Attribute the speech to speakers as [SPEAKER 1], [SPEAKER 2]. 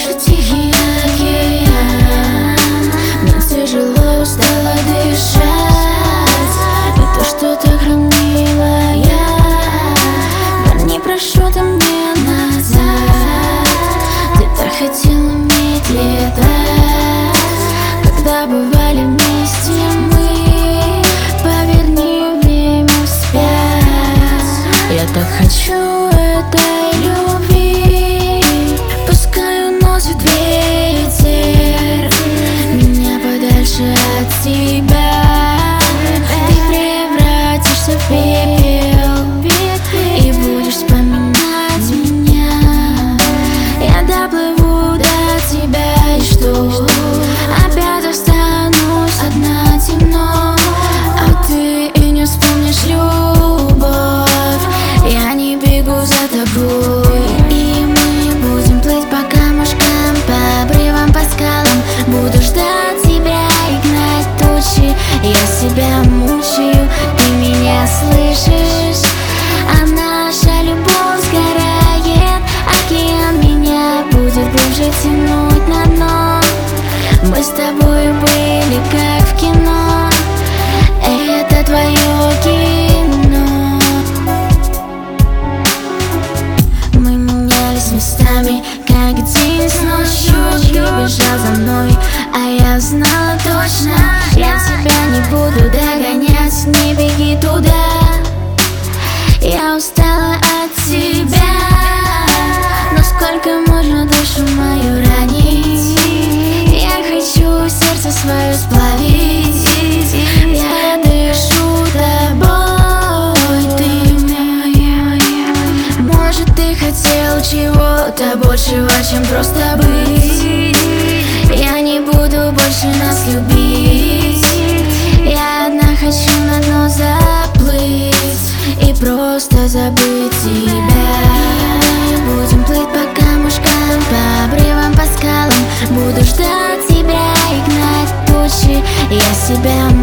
[SPEAKER 1] больше тихий океан. Мне тяжело, устала дышать. И то, что ты хранила я, верни, прошу ты мне назад. Ты так хотел уметь летать. Когда бывали вместе мы, поверни время вспять. Я так хочу этой любви, пускай уносит ветер меня подальше от тебя. Ты превратишься в пепел и будешь вспоминать меня. Я доплыву до тебя, и что? Опять останусь одна, темно, а ты и не вспомнишь любовь. Я не бегу за тобой, и мы будем плыть по камушкам, по обрывам, по скалам. Буду ждать тебя и гнать тучи. Я себя мучаю, ты меня слышишь? А наша любовь сгорает, океан меня будет глубже тянуть на дно. Мы с тобой были как в кино, это твое кино. Мы менялись местами, как день с ночью. Ты бежал за мной, а я знала точно, я тебя не буду догонять, не беги туда. Я устала от тебя, но сколько можно душу мою ранить? Я хочу сердце свое сплавить. Я дышу тобой, ты моя. Может, ты хотел чего-то большего, чем просто быть. Я не буду больше нас любить. Я одна хочу на дно заплыть и просто забыть тебя. Мы будем плыть по камушкам, по обрывам, по скалам. Буду ждать тебя и гнать тучи. Я себя